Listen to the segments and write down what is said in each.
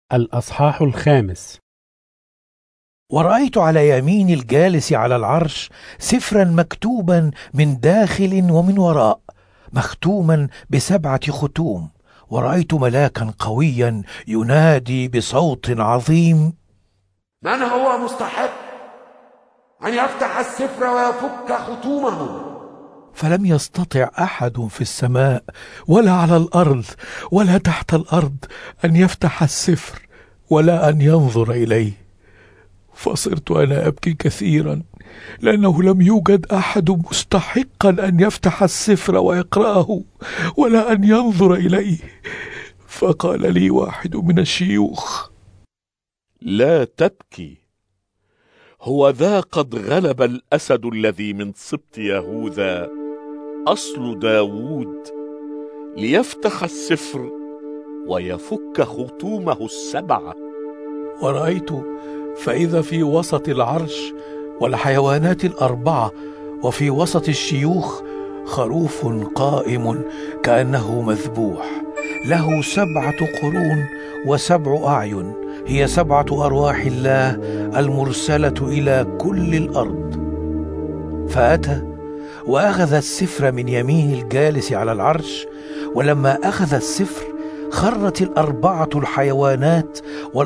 الأصحاح 5. ورأيت على يمين الجالس على العرش سفرا مكتوبا من داخل ومن وراء، مختوما ب7 ختوم. ورأيت ملاكا قويا ينادي بصوت عظيم: من هو مستحق أن يفتح السفر ويفك ختومه؟ فلم يستطع أحد في السماء ولا على الأرض ولا تحت الأرض أن يفتح السفر ولا أن ينظر إليه. فصرت أنا أبكي كثيرا، لأنه لم يوجد أحد مستحقا أن يفتح السفر ويقرأه ولا أن ينظر إليه. فقال لي واحد من الشيوخ: لا تبكي، هو ذا قد غلب الأسد الذي من سبط يهوذا، أصل داوود، ليفتح السفر ويفك ختومه 7. ورأيت فإذا في وسط العرش والحيوانات 4 وفي وسط الشيوخ خروف قائم كأنه مذبوح، له 7 قرون و7 أعين، هي 7 أرواح الله المرسلة إلى كل الأرض. فأتى وأخذ السفر من يمين الجالس على العرش، ولما أخذ السفر خرت 4 الحيوانات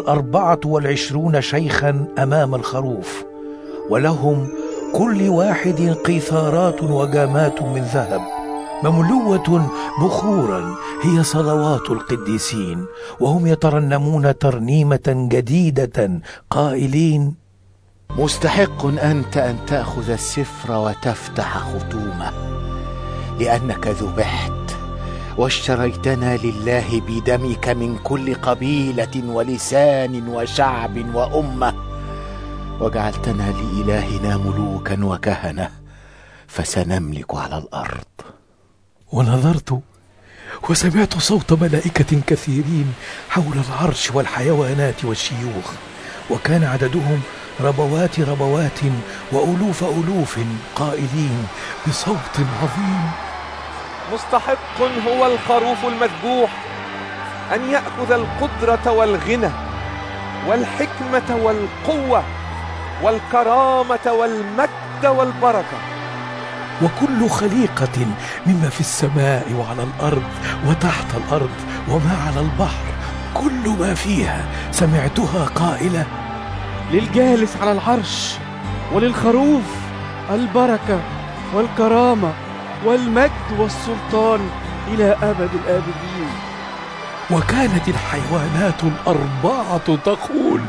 24 شيخا أمام الخروف، ولهم كل واحد قيثارات وجامات من ذهب مملوءة بخورا، هي صلوات القديسين، وهم يترنمون ترنيمة جديدة قائلين: مستحق أنت أن تأخذ السفر وتفتح ختومه، لأنك ذبحت واشتريتنا لله بدمك من كل قبيلة ولسان وشعب وأمة، وجعلتنا لإلهنا ملوكا وكهنة، فسنملك على الأرض. ونظرت وسمعت صوت ملائكة كثيرين حول العرش والحيوانات والشيوخ، وكان عددهم ربوات ربوات وألوف ألوف، قائلين بصوت عظيم: مستحق هو الخروف المذبوح أن يأخذ القدرة والغنى والحكمة والقوة والكرامة والمجد والبركة. وكل خليقة مما في السماء وعلى الأرض وتحت الأرض وما على البحر، كل ما فيها، سمعتها قائلة: للجالس على العرش وللخروف البركة والكرامة والمجد والسلطان إلى أبد الآبدين. وكانت الحيوانات 4 تقول: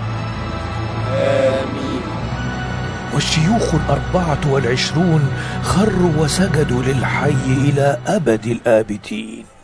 آمين. والشيوخ 24 خروا وسجدوا للحي إلى أبد الآبدين.